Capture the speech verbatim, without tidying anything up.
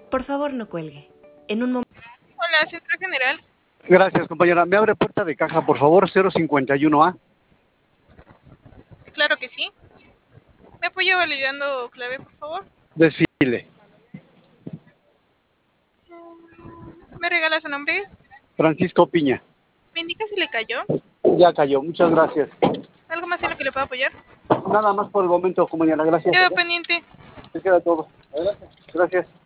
Por favor, no cuelgue. En un momento... Hola, Centro General. Gracias, compañera. ¿Me abre puerta de caja, por favor? cero cincuenta y uno A. Claro que sí. ¿Me apoya validando clave, por favor? Desfile. ¿Me regala su nombre? Francisco Piña. ¿Me indica si le cayó? Ya cayó. Muchas gracias. ¿Algo más en lo que le pueda apoyar? Nada más por el momento, compañera. Gracias. Quedo pendiente. Se queda todo. Gracias.